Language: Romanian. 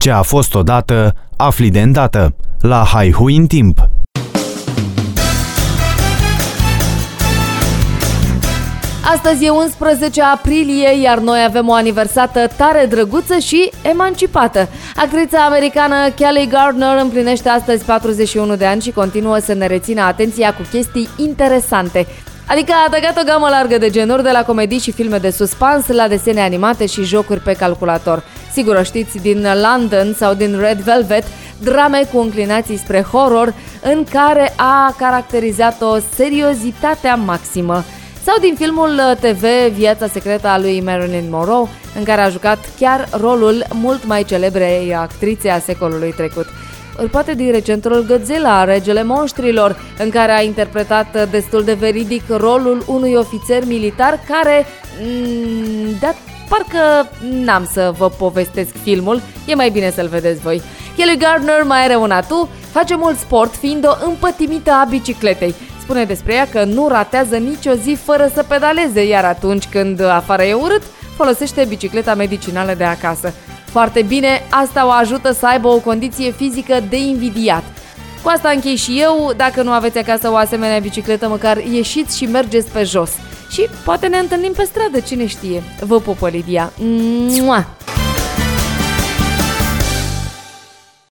Ce a fost odată, afli de îndată. La Haihui în timp. Astăzi e 11 aprilie, iar noi avem o aniversată tare drăguță și emancipată. Actrița americană Kelly Gardner împlinește astăzi 41 de ani și continuă să ne rețină atenția cu chestii interesante. Adică a atacat o gamă largă de genuri, de la comedii și filme de suspans, la desene animate și jocuri pe calculator. Sigur o știți din London sau din Red Velvet, drame cu înclinații spre horror, în care a caracterizat o seriozitate maximă. Sau din filmul TV Viața secretă a lui Marilyn Monroe, în care a jucat chiar rolul mult mai celebrei actrițe a secolului trecut. Ori poate din recentul Godzilla, Regele Monștrilor, în care a interpretat destul de veridic rolul unui ofițer militar care... dar parcă n-am să vă povestesc filmul, e mai bine să-l vedeți voi. Kelly Gardner mai are un atu, face mult sport fiind o împătimită a bicicletei. Spune despre ea că nu ratează nicio zi fără să pedaleze, iar atunci când afară e urât, folosește bicicleta medicinală de acasă. Foarte bine, asta o ajută să aibă o condiție fizică de invidiat. Cu asta închei și eu, dacă nu aveți acasă o asemenea bicicletă, măcar ieșiți și mergeți pe jos. Și poate ne întâlnim pe stradă, cine știe. Vă pupă, Lidia. Mua!